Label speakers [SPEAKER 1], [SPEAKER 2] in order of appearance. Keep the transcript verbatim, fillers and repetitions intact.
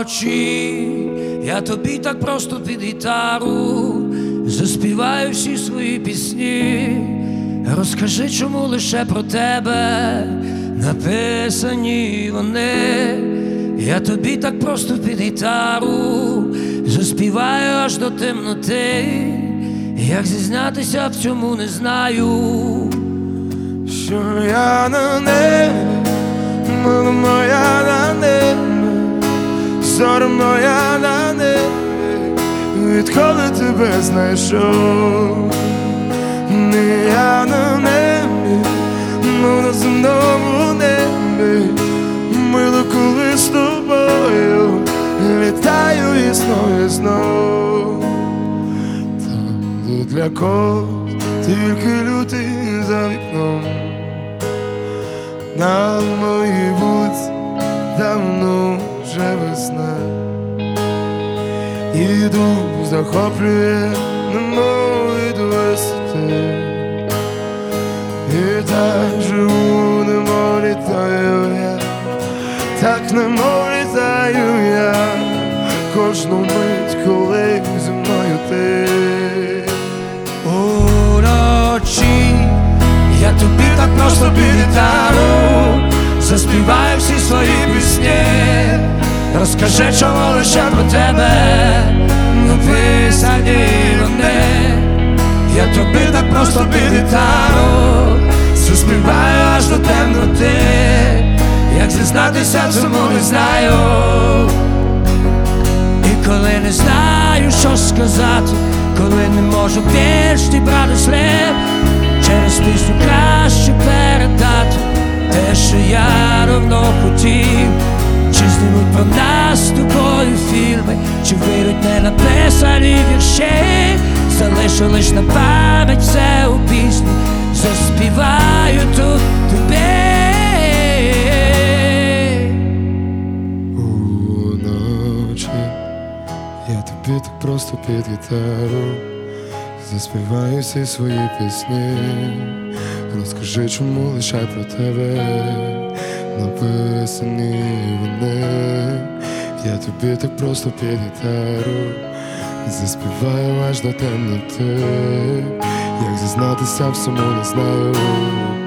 [SPEAKER 1] Уночі я тобі так просто під гітару заспіваю всі свої пісні. Розкажи, чому лише про тебе написані вони. Я тобі так просто під гітару заспіваю аж до темноти. Як зізнатися в цьому не знаю,
[SPEAKER 2] що я на небі, мила моя на небі, зором моя на небі, відколи тебе знайшов. Не я на небі, мов на земному небі, мило, коли з тобою літаю і знов і знов. Там, де для когось тільки лютий за вікном, на моїй вулиці давно вже весна. І дух захоплює, немов від висоти. І так живу, немов літаю я, так немов літаю я, кожну мить, коли зі мною ти.
[SPEAKER 1] уночі я тобі так просто під гітару заспіваю всі свої пісні. Розкажи, чому лише про тебе написані вони. Я тобі так просто під гітару заспіваю аж до темноти. Як зізнатися в цьому не знаю. І коли не знаю, що сказати, коли не можу більш дібрати слів, через пісню краще передати те, що я давно хотів. Чи знімуть про нас з тобою фільми, чи вийдуть не написані вірші. Залишу лиш на пам'ять все у пісні, заспіваю тут тобі.
[SPEAKER 2] Уночі я тобі так просто під гітару заспіваю всі свої пісні. Розкажи, чому лише про тебе написані вони. Я тобі так просто під гітару заспіваю аж до темноти. Як зізнатися в цьому не знаю.